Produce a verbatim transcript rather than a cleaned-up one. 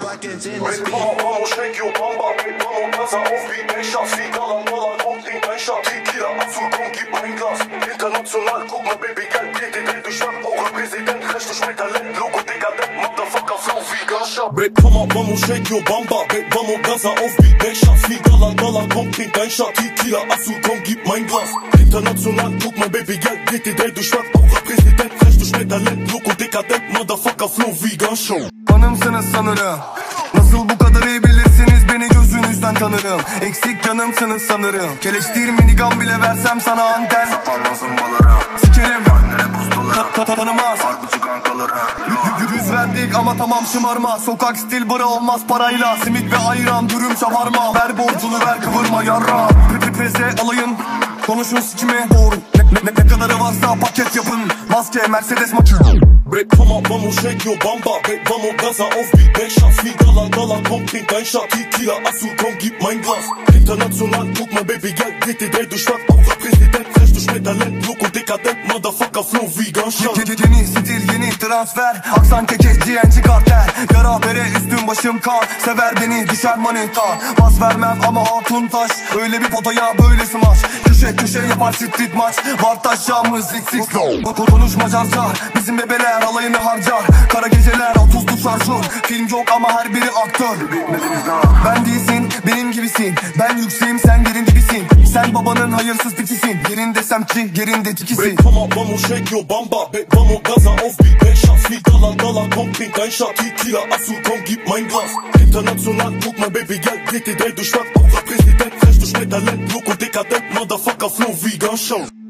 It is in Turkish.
Vamos, shake your Bamba, vamos, Gaza auf wie Becher, Figala, Dollar, kommt in Becher, Tequila, Azul, komm, gib ein Glas. International, guck mal, Baby, Geld, geht in Welt, durch Land, auch ein Präsident, recht durch mit Talent, Logo, dekadent, Motherfucker, Flow wie Gascha. Babe, komm mal, vamos, shake your Bamba, babe, vamos, Gaza auf wie Becher, Figala, Dollar, kommt in Becher, Tequila, Azul, komm, gib mein Glas. International, guck mal, Baby, Geld, geht in Welt, durch Land, auch ein Präsident, recht durch mit Talent, Logo, dekadent, Motherfucker, Flow wie Gascha. Hanımsınız sanırım. Nasıl bu kadar iyi bilirsiniz, beni gözünüzden tanırım. Eksik canımsınız sanırım. Keleştir minigun bile versem sana anten. Sapanma zımbalara, sikerim annene pustolara, ta ta tanımaz. Farklıcı kankalara. Yüz verdik ama tamam şımarma. Sokak stil bıra olmaz parayla. Simit ve ayran dürüm şavarma. Ver borcunu ver kıvırma yarra. Preze alayın, konuşun sikime doğru. Ne, ne, ne kadarı varsa paket yapın. Maske Mercedes maçı. Babe, komm mal, vamos, shake your Bamba, babe, vamos, Gaza auf wie Becher, Figala, Dollar, komm, trink ein Shot, Tequila, Azul, komm, gib mein Glas. International, guck mal, Baby, Geld, geht die Welt durch Stadt, auch ein Präsident, recht durch mit Talent, Loco, dekadent, Motherfucker, Flow wie Gascha. Yeni stil, yeni transfer, aksan kekes, G N G kartel. Yara bere, üstüm başım kan, sever beni, düşer manita. Bas vermem ama hatun taş, öyle bir potaya böyle smash. Köşe köşe yapar street maç, var taşağımız six six. Konuşma car car, bizim bebeler alayını harcar. Kara geceler, otuzlu şarjör. Film yok ama her biri aktör. Ben değilsin, benim gibisin. Ben yükseğim, sen yerin dibisin. Sen babanın hayırsız piçisin. Yerinde semtçi, yerinde tikisin. Babe, komm mal, vamos, shake your Bamba, babe, vamos, Gaza auf wie Becher, Figala, Dollar, komm, trink ein Shot, Tequila, Azul, komm, gib mein Glas. International, guck mal, Baby, Geld, geht die Welt durch Stadt, auch ein Präsident, recht durch mit Talent, Loco, dekadent, Motherfucker, Flow wie Gascha.